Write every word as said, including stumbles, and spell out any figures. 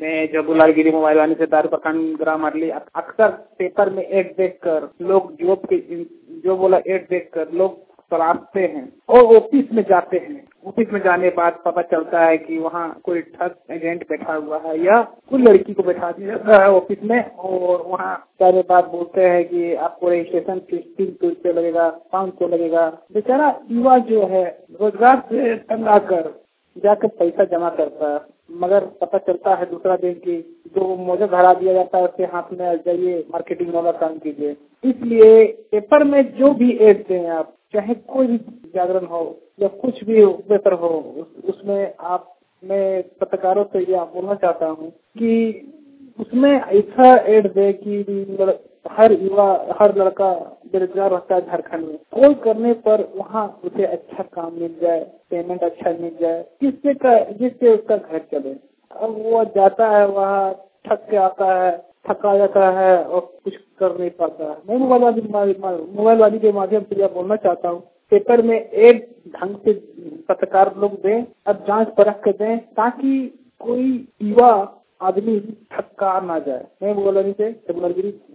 मैं जबुलालगिरी मोबाइल वाले से दारू प्रखंड ग्राम अरली। अक्सर पेपर में एड देखकर लोग जॉब के जो बोला एड देखकर लोग तलाशते हैं और ऑफिस में जाते हैं। ऑफिस में जाने के बाद पता चलता है कि वहाँ कोई ठग एजेंट बैठा हुआ है या कोई लड़की को बैठा दिया जाता है ऑफिस में, और वहाँ सारे बात बोलते हैं कि आपको रजिस्ट्रेशन फीस तीन सौ रुपये लगेगा, पाँच सौ लगेगा। बेचारा युवा जो है रोजगार से तंग आकर जाकर पैसा जमा करता है, मगर पता चलता है दूसरा दिन की जो मुझे धरा दिया जाता है उसके हाथ में जाइए मार्केटिंग वाला काम कीजिए। इसलिए पेपर में जो भी एड दें आप, चाहे कोई भी जागरण हो या कुछ भी पेपर हो, उसमें आप मैं पत्रकारों से यह बोलना चाहता हूँ कि उसमें ऐसा एड दे कि हर युवा हर लड़का बेरोजगार रहता है झारखंड में, कॉल करने पर वहाँ उसे अच्छा काम मिल जाए, पेमेंट अच्छा मिल जाए, जिससे का जिससे उसका घर चले। अब वो जाता है वहाँ थक के आता है, थका जाता है और कुछ कर नहीं पाता है। मैं मोबाइल वाली मोबाइल वाली के माध्यम से यह बोलना चाहता हूँ, पेपर में एक ढंग से पत्रकार लोग दें और जांच परख के दें ताकि कोई युवा आदमी थका ना जाए। मैं मोबाइल वाली से जबुलालगिरी